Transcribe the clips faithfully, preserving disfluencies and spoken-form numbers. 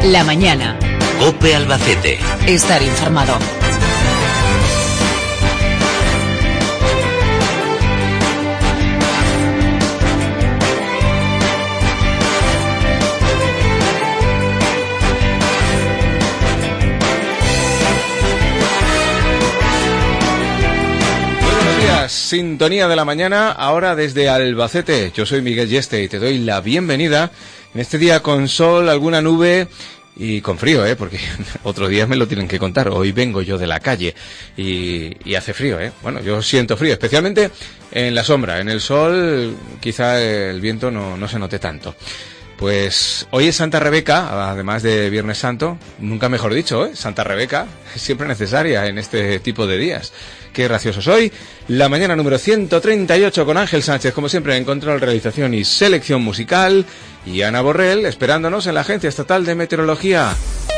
La mañana. COPE Albacete. Estar informado. Sintonía de la mañana, ahora desde Albacete. Yo soy Miguel Yeste y te doy la bienvenida en este día con sol, alguna nube y con frío, ¿eh? Porque otros días me lo tienen que contar. Hoy vengo yo de la calle y, y hace frío, ¿eh? Bueno, yo siento frío, especialmente en la sombra. En el sol quizá el viento no, no se note tanto. Pues hoy es Santa Rebeca, además de Viernes Santo, nunca mejor dicho, ¿eh? Santa Rebeca es siempre necesaria en este tipo de días. Qué gracioso soy. La mañana número ciento treinta y ocho con Ángel Sánchez, como siempre, en control, realización y selección musical. Y Ana Borrell, esperándonos en la Agencia Estatal de Meteorología.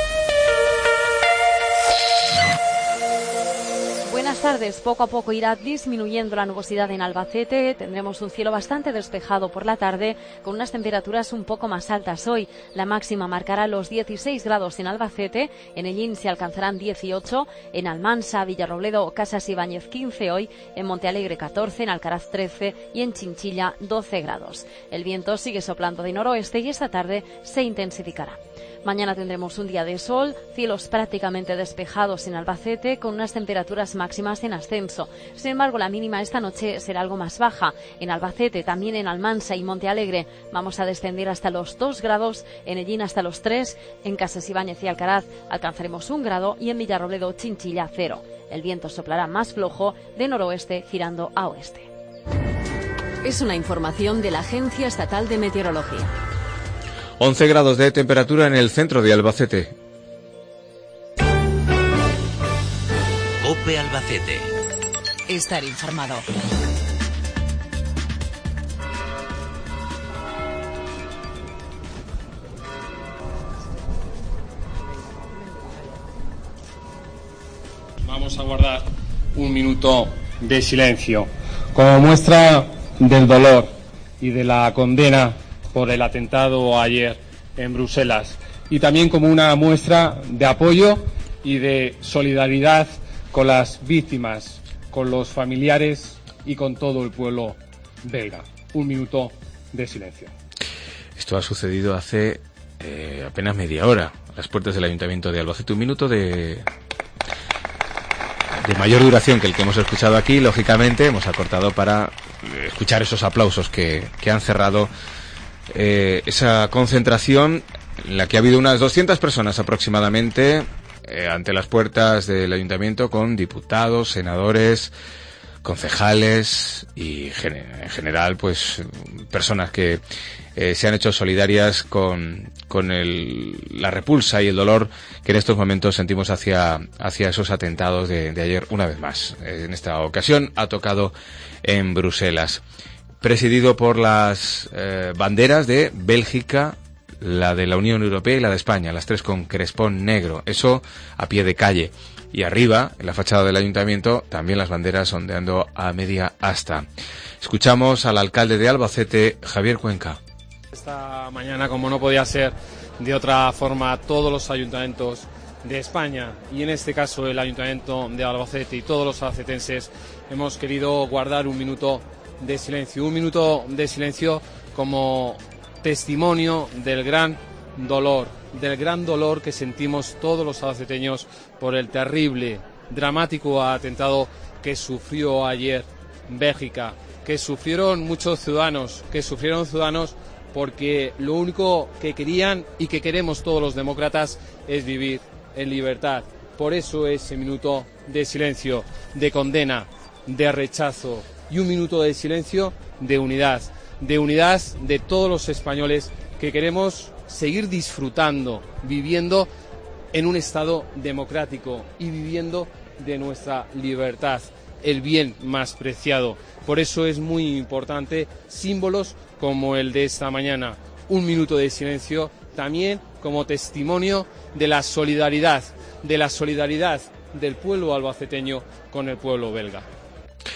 Buenas tardes. Poco a poco irá disminuyendo la nubosidad en Albacete. Tendremos un cielo bastante despejado por la tarde, con unas temperaturas un poco más altas. Hoy la máxima marcará los dieciséis grados en Albacete. En Ellín se alcanzarán dieciocho. En Almansa, Villarrobledo, Casas Ibáñez quince hoy. En Montealegre catorce. En Alcaraz trece. Y en Chinchilla doce grados. El viento sigue soplando de noroeste y esta tarde se intensificará. Mañana tendremos un día de sol, cielos prácticamente despejados en Albacete, con unas temperaturas máximas en ascenso. Sin embargo, la mínima esta noche será algo más baja. En Albacete, también en Almansa y Montealegre, vamos a descender hasta los dos grados, en Ellín hasta los tres, en Casas Ibáñez y Alcaraz alcanzaremos un grado y en Villarrobledo, Chinchilla, cero. El viento soplará más flojo de noroeste girando a oeste. Es una información de la Agencia Estatal de Meteorología. once grados de temperatura en el centro de Albacete. COPE Albacete. Estar informado. Vamos a guardar un minuto de silencio como muestra del dolor y de la condena por el atentado ayer en Bruselas, y también como una muestra de apoyo y de solidaridad con las víctimas, con los familiares y con todo el pueblo belga. Un minuto de silencio. Esto ha sucedido hace eh, apenas media hora, a las puertas del Ayuntamiento de Albacete. Un minuto de, de mayor duración que el que hemos escuchado aquí. Lógicamente hemos acortado para escuchar esos aplausos que, que han cerrado Eh, esa concentración en la que ha habido unas doscientas personas aproximadamente eh, ante las puertas del ayuntamiento, con diputados, senadores, concejales y en general pues personas que eh, se han hecho solidarias con, con el, la repulsa y el dolor que en estos momentos sentimos hacia, hacia esos atentados de, de ayer. Una vez más, eh, en esta ocasión ha tocado en Bruselas, presidido por las eh, banderas de Bélgica, la de la Unión Europea y la de España, las tres con crespón negro, eso a pie de calle. Y arriba, en la fachada del ayuntamiento, también las banderas ondeando a media asta. Escuchamos al alcalde de Albacete, Javier Cuenca. Esta mañana, como no podía ser de otra forma, todos los ayuntamientos de España, y en este caso el ayuntamiento de Albacete y todos los albacetenses, hemos querido guardar un minuto de silencio, un minuto de silencio como testimonio del gran dolor, del gran dolor que sentimos todos los albaceteños por el terrible, dramático atentado que sufrió ayer Bélgica, que sufrieron muchos ciudadanos, que sufrieron ciudadanos porque lo único que querían y que queremos todos los demócratas es vivir en libertad. Por eso ese minuto de silencio, de condena, de rechazo, y un minuto de silencio de unidad, de unidad de todos los españoles que queremos seguir disfrutando, viviendo en un Estado democrático y viviendo de nuestra libertad, el bien más preciado. Por eso es muy importante símbolos como el de esta mañana, un minuto de silencio, también como testimonio de la solidaridad, de la solidaridad del pueblo albaceteño con el pueblo belga.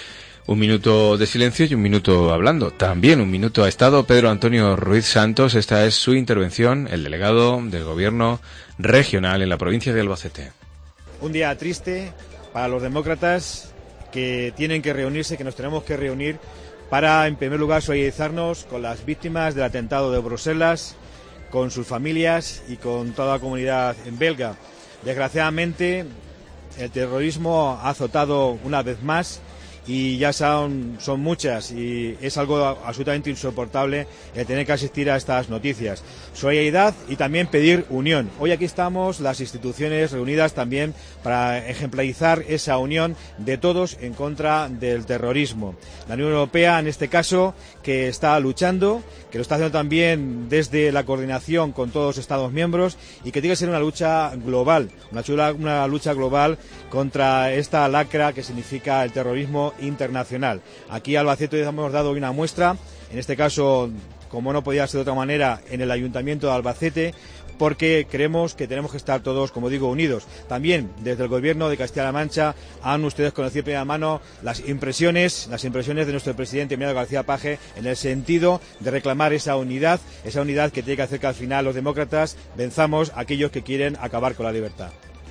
Un minuto de silencio y un minuto hablando. También un minuto ha estado Pedro Antonio Ruiz Santos. Esta es su intervención, el delegado del Gobierno regional en la provincia de Albacete. Un día triste para los demócratas que tienen que reunirse, que nos tenemos que reunir para, en primer lugar, solidarizarnos con las víctimas del atentado de Bruselas, con sus familias y con toda la comunidad belga. Desgraciadamente, el terrorismo ha azotado una vez más y ya son, son muchas y es algo absolutamente insoportable el tener que asistir a estas noticias. Solidaridad y también pedir unión. Hoy aquí estamos las instituciones reunidas también para ejemplarizar esa unión de todos en contra del terrorismo. La Unión Europea, en este caso, que está luchando, que lo está haciendo también desde la coordinación con todos los Estados miembros y que tiene que ser una lucha global, una, chula, una lucha global contra esta lacra que significa el terrorismo internacional. Aquí Albacete hemos dado una muestra, en este caso, como no podía ser de otra manera, en el Ayuntamiento de Albacete, porque creemos que tenemos que estar todos, como digo, unidos. También desde el Gobierno de Castilla-La Mancha han ustedes conocido de primera mano las impresiones, las impresiones de nuestro presidente Emiliano García Paje en el sentido de reclamar esa unidad, esa unidad que tiene que hacer que al final los demócratas venzamos a aquellos que quieren acabar con la libertad.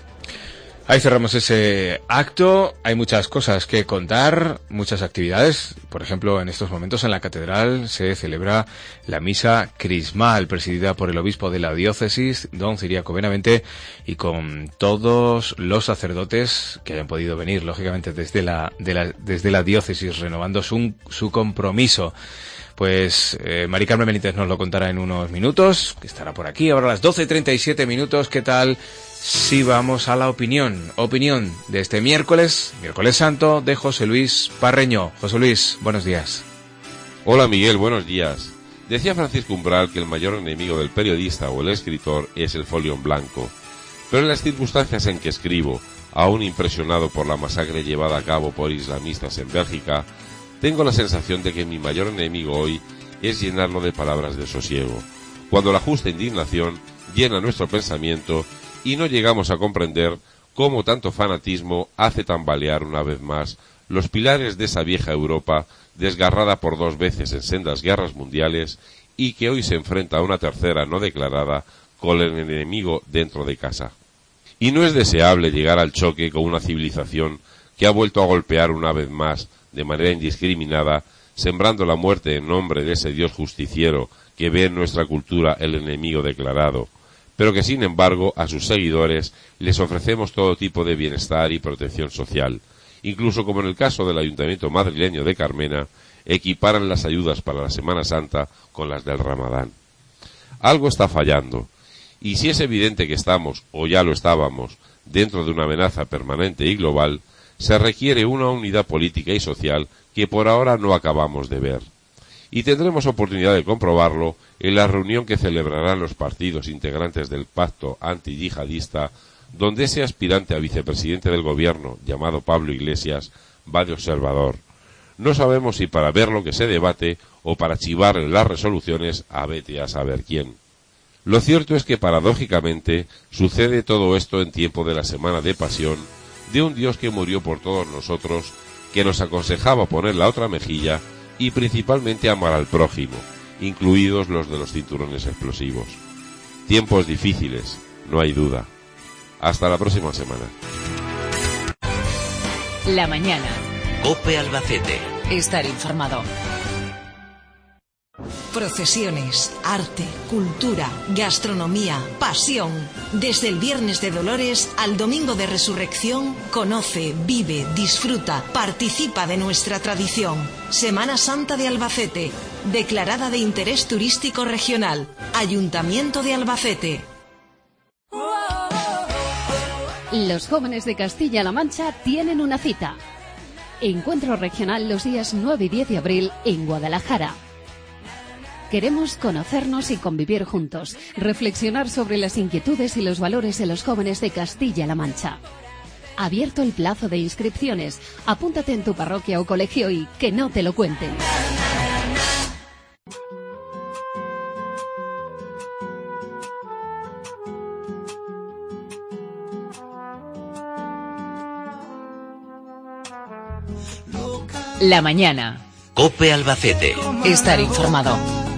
Ahí cerramos ese acto. Hay muchas cosas que contar, muchas actividades. Por ejemplo, en estos momentos en la catedral se celebra la misa crismal, presidida por el obispo de la diócesis, don Ciriaco Benavente, y con todos los sacerdotes que hayan podido venir, lógicamente, desde la, de la, desde la diócesis, renovando su, su compromiso. Pues eh, Mari Carmen Benítez nos lo contará en unos minutos, que estará por aquí. Ahora a las doce y treinta y siete minutos, ¿qué tal? Sí, vamos a la opinión. Opinión de este miércoles, miércoles santo, de José Luis Parreño. José Luis, buenos días. Hola Miguel, buenos días. Decía Francisco Umbral que el mayor enemigo del periodista o el escritor es el folio en blanco. Pero en las circunstancias en que escribo, aún impresionado por la masacre llevada a cabo por islamistas en Bélgica, tengo la sensación de que mi mayor enemigo hoy es llenarlo de palabras de sosiego, cuando la justa indignación llena nuestro pensamiento y no llegamos a comprender cómo tanto fanatismo hace tambalear una vez más los pilares de esa vieja Europa desgarrada por dos veces en sendas guerras mundiales y que hoy se enfrenta a una tercera no declarada con el enemigo dentro de casa. Y no es deseable llegar al choque con una civilización que ha vuelto a golpear una vez más de manera indiscriminada, sembrando la muerte en nombre de ese Dios justiciero que ve en nuestra cultura el enemigo declarado, pero que sin embargo a sus seguidores les ofrecemos todo tipo de bienestar y protección social, incluso como en el caso del Ayuntamiento madrileño de Carmena, equiparan las ayudas para la Semana Santa con las del Ramadán. Algo está fallando, y si es evidente que estamos, o ya lo estábamos, dentro de una amenaza permanente y global, se requiere una unidad política y social que por ahora no acabamos de ver. Y tendremos oportunidad de comprobarlo en la reunión que celebrarán los partidos integrantes del pacto antiyihadista, donde ese aspirante a vicepresidente del gobierno, llamado Pablo Iglesias, va de observador. No sabemos si para ver lo que se debate o para chivar en las resoluciones a vete a saber quién. Lo cierto es que paradójicamente sucede todo esto en tiempo de la Semana de Pasión, de un Dios que murió por todos nosotros, que nos aconsejaba poner la otra mejilla y principalmente amar al prójimo, incluidos los de los cinturones explosivos. Tiempos difíciles, no hay duda. Hasta la próxima semana. La mañana. COPE Albacete. Estar informado. Procesiones, arte, cultura, gastronomía, pasión. Desde el Viernes de Dolores al Domingo de Resurrección, conoce, vive, disfruta, participa de nuestra tradición. Semana Santa de Albacete, declarada de interés turístico regional. Ayuntamiento de Albacete. Los jóvenes de Castilla-La Mancha tienen una cita. Encuentro regional los días nueve y diez de abril en Guadalajara. Queremos conocernos y convivir juntos, reflexionar sobre las inquietudes y los valores de los jóvenes de Castilla-La Mancha. Abierto el plazo de inscripciones. Apúntate en tu parroquia o colegio y que no te lo cuenten. Loca La mañana. COPE Albacete. Estar informado.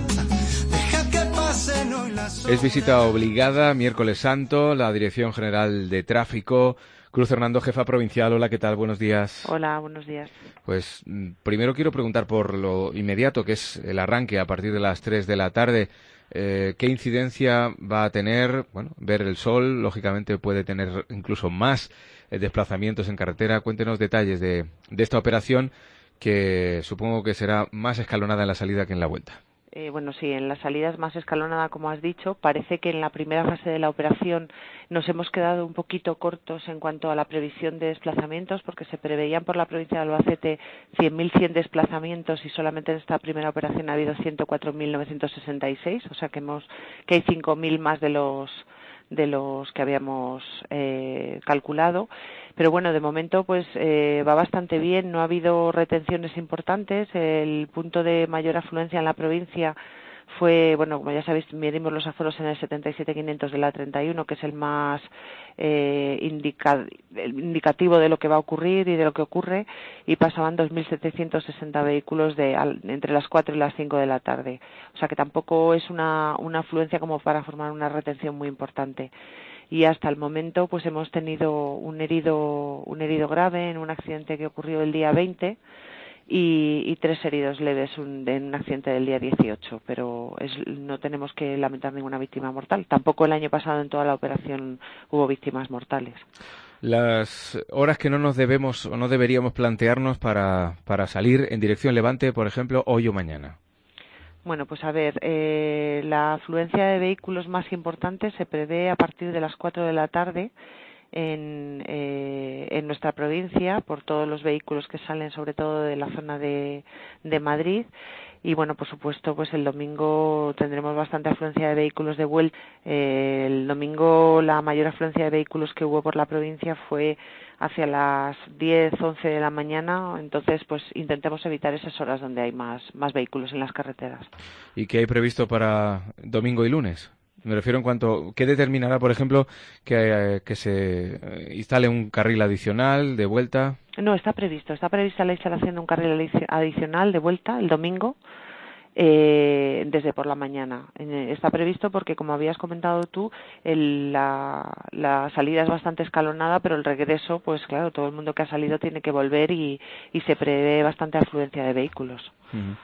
Es visita obligada, miércoles santo, la Dirección General de Tráfico. Cruz Hernando, jefa provincial. Hola, ¿qué tal? Buenos días. Hola, buenos días. Pues primero quiero preguntar por lo inmediato, que es el arranque a partir de las tres de la tarde. Eh, ¿Qué incidencia va a tener? Bueno, ver el sol, lógicamente puede tener incluso más eh, desplazamientos en carretera. Cuéntenos detalles de, de esta operación, que supongo que será más escalonada en la salida que en la vuelta. Eh, bueno, sí, en la salida es más escalonada, como has dicho. Parece que en la primera fase de la operación nos hemos quedado un poquito cortos en cuanto a la previsión de desplazamientos, porque se preveían por la provincia de Albacete cien mil cien desplazamientos y solamente en esta primera operación ha habido ciento cuatro mil novecientos sesenta y seis, o sea que, hemos, que hay cinco mil más de los de los que habíamos eh, calculado. Pero bueno, de momento pues eh, va bastante bien, no ha habido retenciones importantes. El punto de mayor afluencia en la provincia fue, bueno, como ya sabéis, medimos los aforos en el setenta y siete quinientos de la treinta y uno, que es el más eh, indica, el indicativo de lo que va a ocurrir y de lo que ocurre, y pasaban dos mil setecientos sesenta vehículos de, al, entre las cuatro y las cinco de la tarde. O sea que tampoco es una, una afluencia como para formar una retención muy importante. Y hasta el momento pues hemos tenido un herido, un herido grave en un accidente que ocurrió el día veinte, Y, y tres heridos leves un, en un accidente del día dieciocho, pero es, no tenemos que lamentar ninguna víctima mortal. Tampoco el año pasado en toda la operación hubo víctimas mortales. Las horas que no nos debemos o no deberíamos plantearnos para, para salir en dirección Levante, por ejemplo, hoy o mañana. Bueno, pues a ver, eh, la afluencia de vehículos más importante se prevé a partir de las cuatro de la tarde, En, eh, en nuestra provincia, por todos los vehículos que salen sobre todo de la zona de, de Madrid. Y bueno, por supuesto, pues el domingo tendremos bastante afluencia de vehículos de vuelta. Eh, el domingo la mayor afluencia de vehículos que hubo por la provincia fue hacia las diez, once de la mañana, entonces pues intentemos evitar esas horas donde hay más, más vehículos en las carreteras. ¿Y qué hay previsto para domingo y lunes? Me refiero en cuanto, ¿qué determinará, por ejemplo, que, que se instale un carril adicional de vuelta? No, está previsto. Está prevista la instalación de un carril adicional de vuelta el domingo, eh, desde por la mañana. Está previsto porque, como habías comentado tú, el, la, la salida es bastante escalonada, pero el regreso, pues claro, todo el mundo que ha salido tiene que volver y, y se prevé bastante afluencia de vehículos. Uh-huh.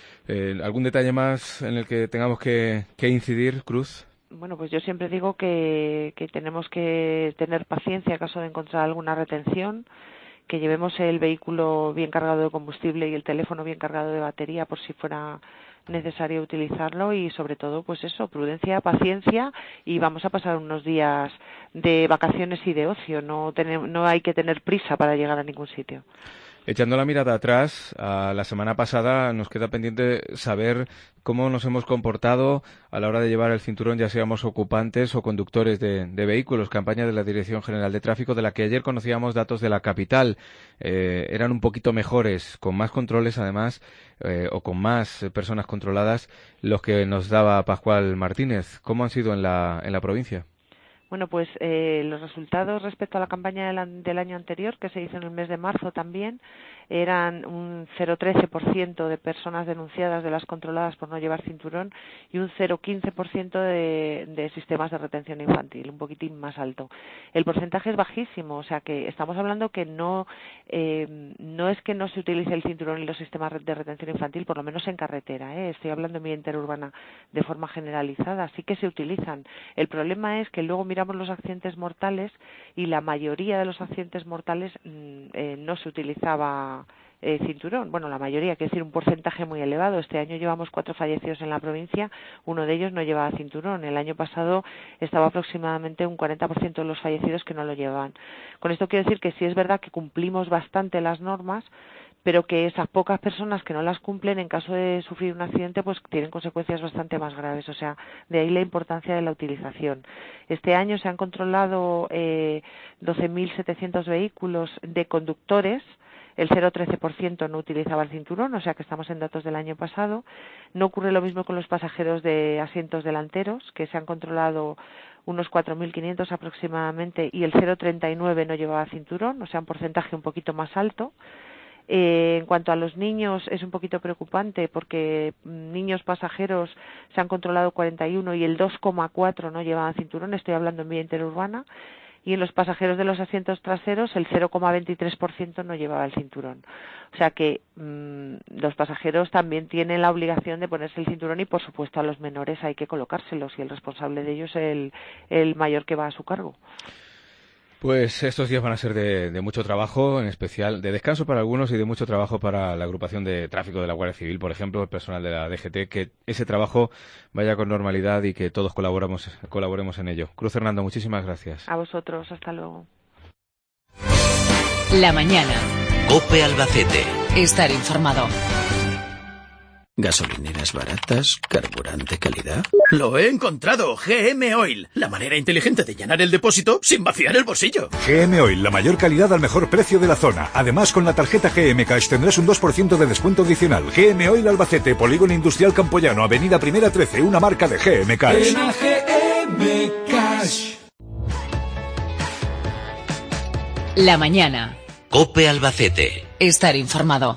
Eh, ¿Algún detalle más en el que tengamos que, que incidir, Cruz? Bueno, pues yo siempre digo que, que tenemos que tener paciencia en caso de encontrar alguna retención, que llevemos el vehículo bien cargado de combustible y el teléfono bien cargado de batería por si fuera necesario utilizarlo, y sobre todo pues eso, prudencia, paciencia, y vamos a pasar unos días de vacaciones y de ocio. No, tenemos, no hay que tener prisa para llegar a ningún sitio. Echando la mirada atrás, a la semana pasada nos queda pendiente saber cómo nos hemos comportado a la hora de llevar el cinturón, ya seamos ocupantes o conductores de, de vehículos. Campaña de la Dirección General de Tráfico, de la que ayer conocíamos datos de la capital. Eh, eran un poquito mejores, con más controles además, eh, o con más personas controladas, los que nos daba Pascual Martínez. ¿Cómo han sido en la, en la provincia? Bueno, pues eh, los resultados respecto a la campaña del, del año anterior, que se hizo en el mes de marzo también, eran un cero coma trece por ciento de personas denunciadas de las controladas por no llevar cinturón y un cero coma quince por ciento de, de sistemas de retención infantil, un poquitín más alto. El porcentaje es bajísimo, o sea que estamos hablando que no, eh, no es que no se utilice el cinturón y los sistemas de retención infantil, por lo menos en carretera, ¿eh? Estoy hablando en vía interurbana de forma generalizada, sí que se utilizan. El problema es que luego miramos los accidentes mortales y la mayoría de los accidentes mortales eh, no se utilizaba eh, cinturón. Bueno, la mayoría, quiere decir un porcentaje muy elevado. Este año llevamos cuatro fallecidos en la provincia, uno de ellos no llevaba cinturón. El año pasado estaba aproximadamente un cuarenta por ciento de los fallecidos que no lo llevaban. Con esto quiero decir que sí es verdad que cumplimos bastante las normas, pero que esas pocas personas que no las cumplen, en caso de sufrir un accidente, pues tienen consecuencias bastante más graves. O sea, de ahí la importancia de la utilización. Este año se han controlado eh, doce mil setecientos vehículos de conductores. El cero coma trece por ciento no utilizaba el cinturón, o sea que estamos en datos del año pasado. No ocurre lo mismo con los pasajeros de asientos delanteros, que se han controlado unos cuatro mil quinientos aproximadamente, y el cero coma treinta y nueve no llevaba cinturón, o sea, un porcentaje un poquito más alto. Eh, en cuanto a los niños es un poquito preocupante porque niños pasajeros se han controlado cuarenta y uno y el dos coma cuatro no llevaban cinturón, estoy hablando en vía interurbana, y en los pasajeros de los asientos traseros el cero coma veintitrés por ciento no llevaba el cinturón. O sea que mmm, los pasajeros también tienen la obligación de ponerse el cinturón y por supuesto a los menores hay que colocárselos y el responsable de ellos es el, el mayor que va a su cargo. Pues estos días van a ser de, de mucho trabajo, en especial de descanso para algunos y de mucho trabajo para la agrupación de tráfico de la Guardia Civil, por ejemplo, el personal de la D G T, que ese trabajo vaya con normalidad y que todos colaboramos, colaboremos en ello. Cruz Hernando, muchísimas gracias. A vosotros, hasta luego. La mañana. COPE Albacete. Estar informado. ¿Gasolineras baratas? ¿Carburante calidad? ¡Lo he encontrado! G M Oil. La manera inteligente de llenar el depósito sin vaciar el bolsillo. G M Oil, la mayor calidad al mejor precio de la zona. Además, con la tarjeta G M Cash tendrás un dos por ciento de descuento adicional. G M Oil Albacete, Polígono Industrial Campoyano, Avenida Primera trece, una marca de G M Cash. G M Cash. La mañana. COPE Albacete. Estar informado.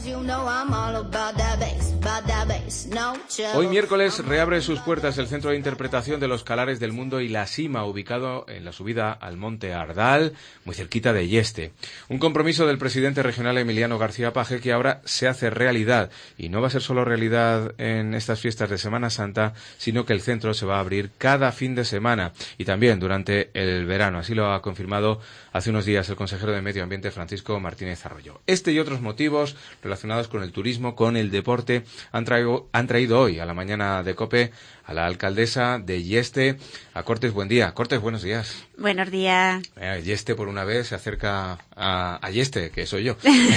Hoy miércoles reabre sus puertas el Centro de Interpretación de los Calares del Mundo y la Sima, ubicado en la subida al Monte Ardal, muy cerquita de Yeste. Un compromiso del presidente regional Emiliano García Paje que ahora se hace realidad. Y no va a ser solo realidad en estas fiestas de Semana Santa, sino que el centro se va a abrir cada fin de semana y también durante el verano. Así lo ha confirmado hace unos días el consejero de Medio Ambiente, Francisco Martínez Arroyo. Este y otros motivos relacionados con el turismo, con el deporte, han traído, han traído hoy a la mañana de COPE a la alcaldesa de Yeste, a Cortes. Buen día. Cortes, buenos días. Buenos días. Eh, Yeste, por una vez, se acerca a, a Yeste, que soy yo.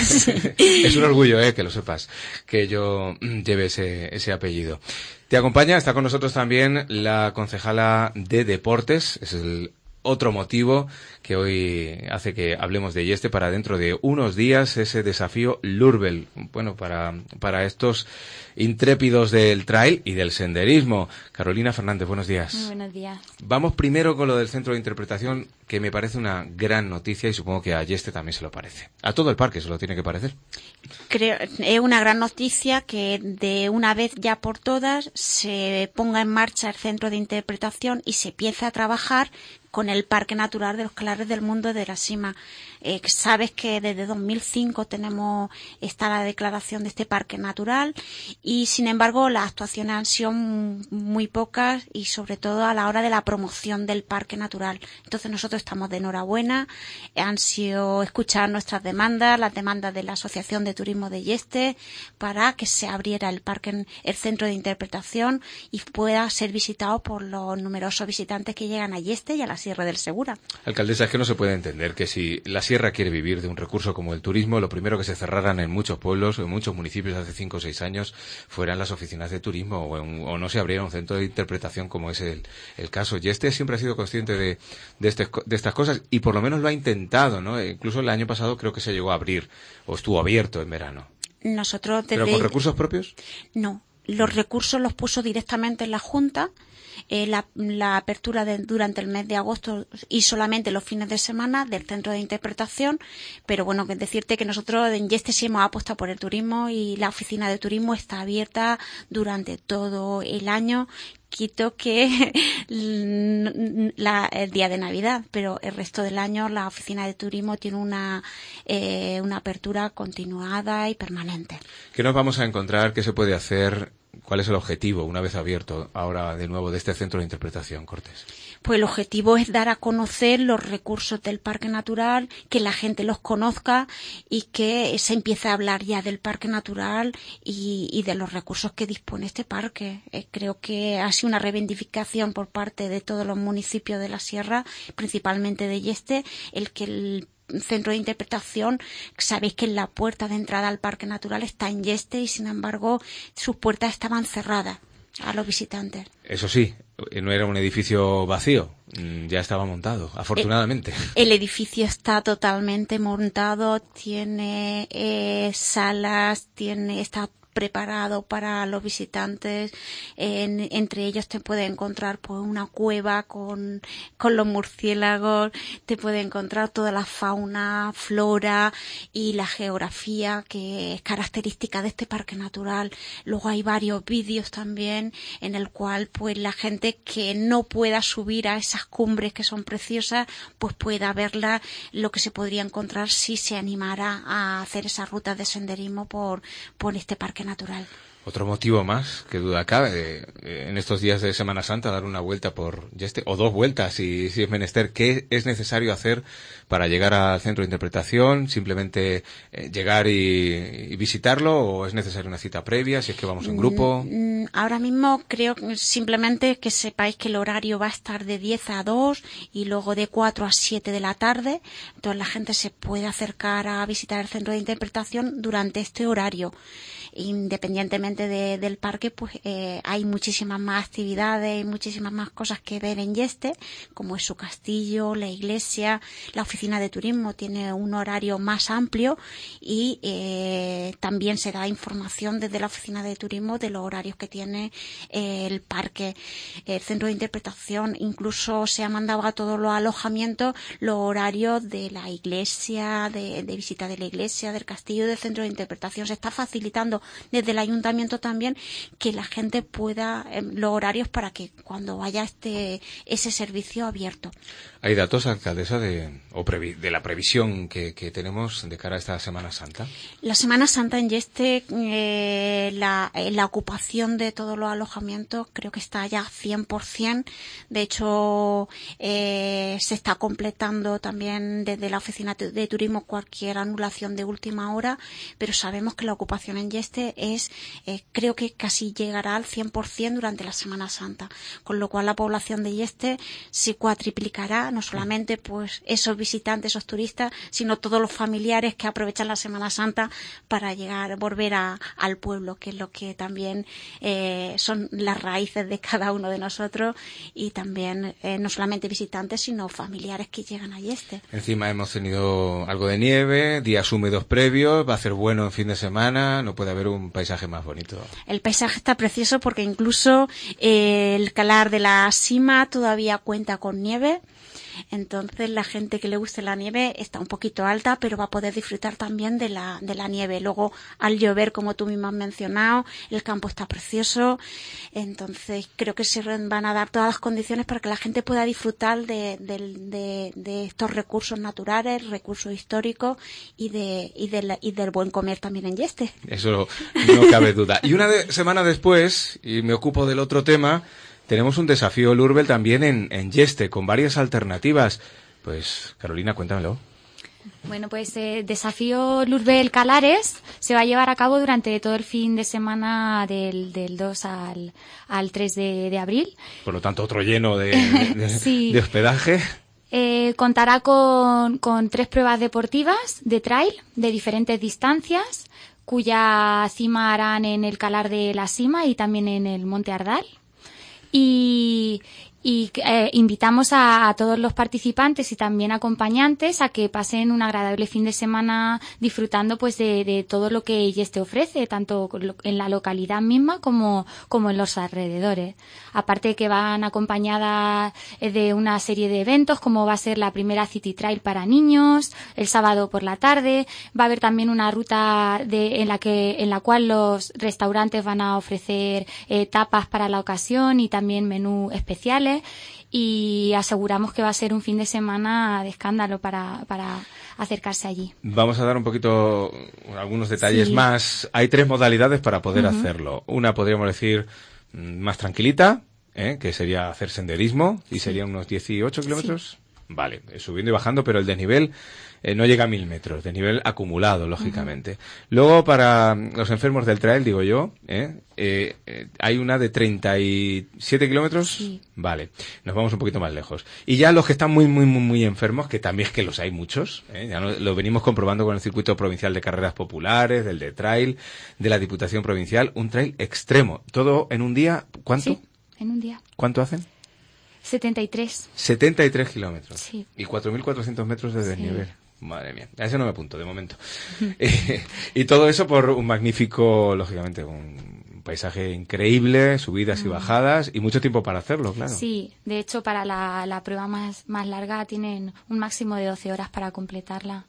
Es un orgullo, eh, que lo sepas, que yo lleve ese, ese apellido. Te acompaña, está con nosotros también la concejala de Deportes, es el otro motivo que hoy hace que hablemos de Yeste para dentro de unos días, ese desafío Lurbel, bueno, para, para estos intrépidos del trail y del senderismo. Carolina Fernández, buenos días. Muy buenos días. Vamos primero con lo del centro de interpretación, que me parece una gran noticia y supongo que a Yeste también se lo parece. A todo el parque se lo tiene que parecer. Creo, es una gran noticia que de una vez ya por todas se ponga en marcha el centro de interpretación y se empiece a trabajar con el Parque Natural de los Calares del Mundo de la Sima. Eh, sabes que desde dos mil cinco tenemos está la declaración de este parque natural y, sin embargo, las actuaciones han sido muy pocas y, sobre todo, a la hora de la promoción del parque natural. Entonces, nosotros estamos de enhorabuena. Han sido escuchar nuestras demandas, las demandas de la Asociación de Turismo de Yeste, para que se abriera el parque, el centro de interpretación y pueda ser visitado por los numerosos visitantes que llegan a Yeste y a la Sierra del Segura. Alcaldesa, es que no se puede entender que si la Sierra quiere vivir de un recurso como el turismo, lo primero que se cerraran en muchos pueblos o en muchos municipios hace cinco o seis años fueran las oficinas de turismo o, en, o no se abriera un centro de interpretación como es el, el caso. Y este siempre ha sido consciente de, de, este, de estas cosas y por lo menos lo ha intentado, ¿no? E incluso el año pasado creo que se llegó a abrir o estuvo abierto en verano. Nosotros desde... ¿Pero con recursos propios? No, los recursos los puso directamente en la Junta. Eh, la, la apertura de, durante el mes de agosto y solamente los fines de semana del centro de interpretación, pero bueno, que decirte que nosotros en Yeste sí hemos apostado por el turismo y la oficina de turismo está abierta durante todo el año. Quito que la, el día de Navidad, pero el resto del año la oficina de turismo tiene una, eh, una apertura continuada y permanente. ¿Qué nos vamos a encontrar? ¿Qué se puede hacer? ¿Cuál es el objetivo, una vez abierto, ahora de nuevo, de este centro de interpretación, Cortés? Pues el objetivo es dar a conocer los recursos del Parque Natural, que la gente los conozca y que se empiece a hablar ya del Parque Natural y, y de los recursos que dispone este parque. Eh, creo que ha sido una reivindicación por parte de todos los municipios de la Sierra, principalmente de Yeste, el que el centro de interpretación, sabéis que la puerta de entrada al Parque Natural está en Yeste y, sin embargo, sus puertas estaban cerradas a los visitantes. Eso sí, no era un edificio vacío, ya estaba montado, afortunadamente. El, el edificio está totalmente montado, tiene eh, salas, tiene está preparado para los visitantes. En, entre ellos te puedes encontrar pues una cueva con, con los murciélagos, te puedes encontrar toda la fauna, flora y la geografía que es característica de este parque natural. Luego hay varios vídeos también en el cual pues la gente que no pueda subir a esas cumbres que son preciosas pues pueda verla, lo que se podría encontrar si se animara a hacer esas rutas de senderismo por, por este parque natural. Otro motivo más, que duda cabe, eh, en estos días de Semana Santa, dar una vuelta por Yeste, o dos vueltas, si, si es menester. ¿Qué es necesario hacer para llegar al centro de interpretación? ¿Simplemente eh, llegar y, y visitarlo, o es necesaria una cita previa, si es que vamos en grupo? Ahora mismo creo que simplemente que sepáis que el horario va a estar de diez a dos y luego de cuatro a siete de la tarde. Entonces la gente se puede acercar a visitar el centro de interpretación durante este horario. Independientemente de, del parque, pues eh, hay muchísimas más actividades, muchísimas más cosas que ver en Yeste, como es su castillo, la iglesia. La oficina de turismo tiene un horario más amplio y eh, también se da información desde la oficina de turismo de los horarios que tiene eh, el parque. El centro de interpretación incluso se ha mandado a todos los alojamientos los horarios de la iglesia, de, de visita de la iglesia, del castillo, del centro de interpretación. Se está facilitando desde el ayuntamiento también que la gente pueda eh, los horarios para que cuando vaya este ese servicio abierto. ¿Hay datos, alcaldesa, de o previ, de la previsión que, que tenemos de cara a esta Semana Santa? La Semana Santa en Yeste, eh, la, eh, la ocupación de todos los alojamientos creo que está ya cien por ciento. De hecho, eh, se está completando también desde la oficina de turismo cualquier anulación de última hora, pero sabemos que la ocupación en Yeste es, eh, creo que casi llegará al cien por ciento durante la Semana Santa, con lo cual la población de Yeste se cuatriplicará, no solamente pues esos visitantes, esos turistas, sino todos los familiares que aprovechan la Semana Santa para llegar, volver a, al pueblo, que es lo que también eh, son las raíces de cada uno de nosotros, y también eh, no solamente visitantes, sino familiares que llegan a Yeste. Encima hemos tenido algo de nieve, días húmedos previos, va a ser bueno en fin de semana, no puede haber un paisaje más bonito. El paisaje está precioso porque incluso eh, el calar de la Sima todavía cuenta con nieve. Entonces la gente que le guste la nieve está un poquito alta, pero va a poder disfrutar también de la, de la nieve. Luego, al llover, como tú mismo has mencionado, el campo está precioso. Entonces creo que se van a dar todas las condiciones para que la gente pueda disfrutar de, de, de, de estos recursos naturales, recursos históricos y de, y, de la, y del buen comer también en Yeste. Eso no cabe duda. Y una de, semana después, y me ocupo del otro tema, tenemos un desafío Lurbel también en, en Yeste, con varias alternativas. Pues, Carolina, cuéntamelo. Bueno, pues eh, desafío Lurbel Calares se va a llevar a cabo durante todo el fin de semana del, del dos al, al tres de, de abril. Por lo tanto, otro lleno de, de, de, sí. de hospedaje. Eh, contará con, con tres pruebas deportivas de trail de diferentes distancias, cuya cima harán en el Calar de la Sima y también en el Monte Ardal. Y, y eh, invitamos a, a todos los participantes y también acompañantes a que pasen un agradable fin de semana disfrutando pues de, de todo lo que Yeste ofrece, tanto en la localidad misma como, como en los alrededores. Aparte que van acompañadas de una serie de eventos, como va a ser la primera City Trail para niños, el sábado por la tarde. Va a haber también una ruta de, en la que, en la cual los restaurantes van a ofrecer eh, tapas para la ocasión y también menús especiales. Y aseguramos que va a ser un fin de semana de escándalo para, para acercarse allí. Vamos a dar un poquito, algunos detalles sí. más. Hay tres modalidades para poder uh-huh. hacerlo. Una, podríamos decir, más tranquilita, ¿eh? Que sería hacer senderismo, y sí. serían unos dieciocho kilómetros. Sí. Vale, subiendo y bajando, pero el desnivel eh, no llega a mil metros, desnivel acumulado, lógicamente. Uh-huh. Luego, para los enfermos del trail, digo yo, ¿eh? Eh, eh, hay una de treinta y siete kilómetros. Sí. Vale, nos vamos un poquito más lejos. Y ya los que están muy, muy, muy, muy enfermos, que también es que los hay muchos, ¿eh? Ya no, lo venimos comprobando con el circuito provincial de carreras populares, del de trail, de la Diputación Provincial, un trail extremo. Todo en un día, ¿cuánto? Sí, en un día. ¿Cuánto hacen? setenta y tres. setenta y tres kilómetros. Sí. Y cuatro mil cuatrocientos metros de desnivel. Sí. Madre mía, a ese no me apunto de momento. eh, y todo eso por un magnífico, lógicamente, un paisaje increíble, subidas y bajadas, y mucho tiempo para hacerlo, claro. Sí, de hecho para la, la prueba más, más larga tienen un máximo de doce horas para completarla.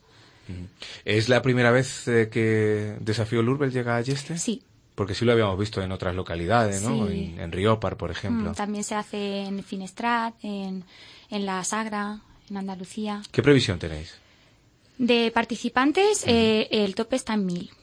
¿Es la primera vez eh, que Desafío Lurbel llega a Yeste? Sí. Porque sí lo habíamos visto en otras localidades, ¿no? Sí. En, en Riópar, por ejemplo. Mm, también se hace en Finestrat, en, en La Sagra, en Andalucía. ¿Qué previsión tenéis? De participantes, mm. eh, el tope está en mil.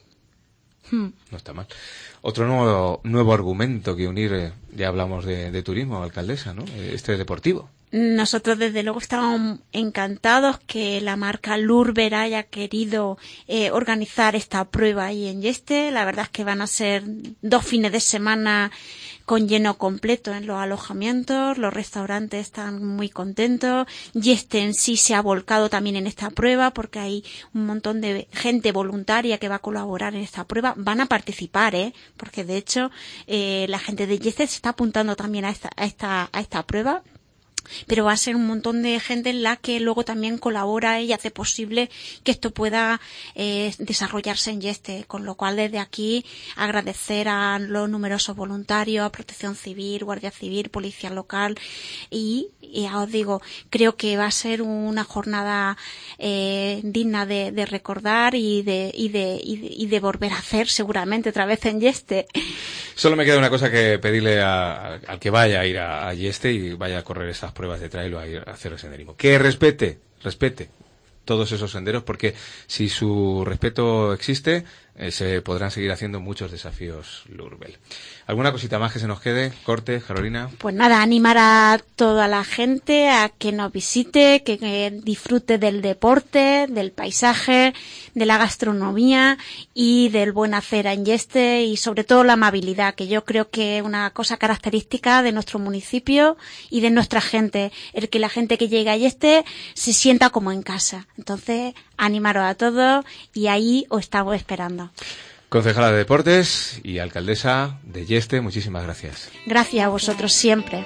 Mm. No está mal. Otro nuevo, nuevo argumento que unir, eh, ya hablamos de, de turismo, alcaldesa, ¿no? Este es deportivo. Nosotros desde luego estamos encantados que la marca Lurbel haya querido eh, organizar esta prueba ahí en Yeste. La verdad es que van a ser dos fines de semana con lleno completo en los alojamientos, los restaurantes están muy contentos. Yeste en sí se ha volcado también en esta prueba porque hay un montón de gente voluntaria que va a colaborar en esta prueba. Van a participar, ¿eh? Porque de hecho eh, la gente de Yeste se está apuntando también a esta, a esta, a esta prueba. Pero va a ser un montón de gente en la que luego también colabora y hace posible que esto pueda eh, desarrollarse en Yeste, con lo cual desde aquí agradecer a los numerosos voluntarios, a Protección Civil, Guardia Civil, Policía Local y, y ya os digo, creo que va a ser una jornada eh, digna de, de recordar y de, y, de, y, de, y de volver a hacer seguramente otra vez en Yeste. Solo me queda una cosa que pedirle a, a, al que vaya a ir a, a Yeste y vaya a correr estas pruebas de trail o a ir a hacer el senderismo. Que respete, respete todos esos senderos, porque si su respeto existe, eh, se podrán seguir haciendo muchos desafíos Lurbel. ¿Alguna cosita más que se nos quede? Corte, Carolina. Pues nada, animar a toda la gente a que nos visite, que, que disfrute del deporte, del paisaje, de la gastronomía y del buen hacer en Yeste y sobre todo la amabilidad, que yo creo que es una cosa característica de nuestro municipio y de nuestra gente, el que la gente que llega a Yeste se sienta como en casa. Entonces, animaros a todos y ahí os estamos esperando. Concejala de Deportes y alcaldesa de Yeste, muchísimas gracias. Gracias a vosotros siempre.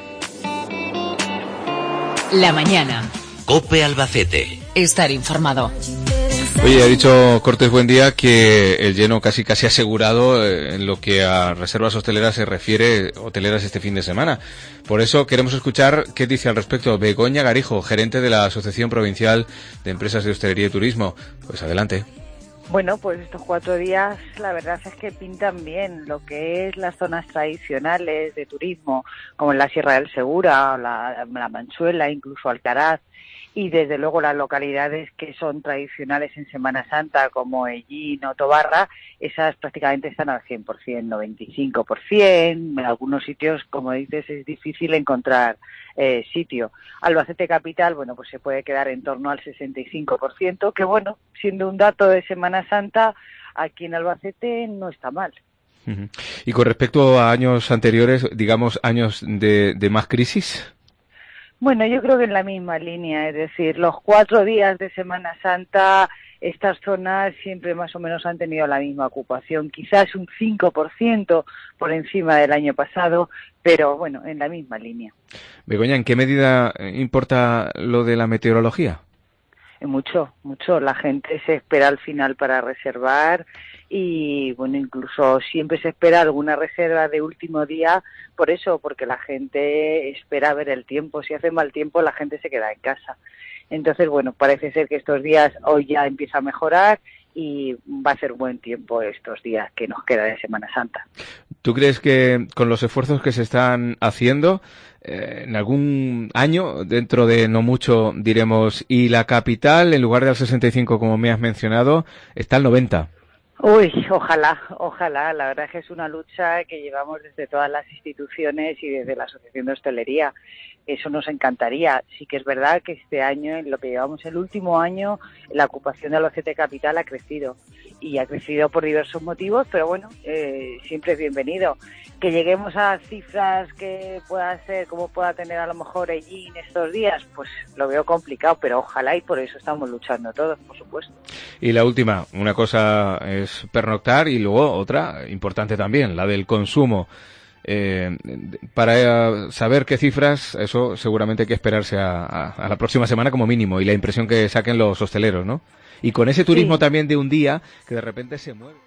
La mañana. COPE Albacete. Estar informado. Oye, ha dicho Cortés Buendía que el lleno casi casi asegurado en lo que a reservas hosteleras se refiere, hoteleras este fin de semana. Por eso queremos escuchar qué dice al respecto Begoña Garijo, gerente de la Asociación Provincial de Empresas de Hostelería y Turismo. Pues adelante. Bueno, pues estos cuatro días la verdad es que pintan bien lo que es las zonas tradicionales de turismo, como en la Sierra del Segura, la, la Manchuela, incluso Alcaraz, y desde luego las localidades que son tradicionales en Semana Santa, como Ellín o Tobarra, esas prácticamente están al cien por ciento, noventa y cinco por ciento. En algunos sitios, como dices, es difícil encontrar eh, sitio. Albacete Capital, bueno, pues se puede quedar en torno al sesenta y cinco por ciento, que bueno, siendo un dato de Semana Santa, aquí en Albacete no está mal. Uh-huh. Y con respecto a años anteriores, digamos, años de, de más crisis... Bueno, yo creo que en la misma línea, es decir, los cuatro días de Semana Santa, estas zonas siempre más o menos han tenido la misma ocupación, quizás un cinco por ciento por encima del año pasado, pero bueno, en la misma línea. Begoña, ¿en qué medida importa lo de la meteorología? Mucho, mucho. La gente se espera al final para reservar y, bueno, incluso siempre se espera alguna reserva de último día por eso, porque la gente espera ver el tiempo. Si hace mal tiempo, la gente se queda en casa. Entonces, bueno, parece ser que estos días hoy ya empieza a mejorar y va a ser buen tiempo estos días que nos queda de Semana Santa. ¿Tú crees que con los esfuerzos que se están haciendo, eh, en algún año, dentro de no mucho, diremos, y la capital, en lugar del sesenta y cinco como me has mencionado, está al noventa? Uy, ojalá, ojalá. La verdad es que es una lucha que llevamos desde todas las instituciones y desde la Asociación de Hostelería. Eso nos encantaría. Sí que es verdad que este año, en lo que llevamos el último año, la ocupación de Albacete Capital ha crecido. Y ha crecido por diversos motivos, pero bueno, eh, siempre es bienvenido. Que lleguemos a cifras que pueda ser, como pueda tener a lo mejor allí en estos días, pues lo veo complicado, pero ojalá, y por eso estamos luchando todos, por supuesto. Y la última, una cosa es pernoctar y luego otra importante también, la del consumo. Eh, para saber qué cifras, eso seguramente hay que esperarse a, a, a la próxima semana como mínimo, y la impresión que saquen los hosteleros, ¿no? Y con ese turismo Sí. también de un día que de repente se mueve.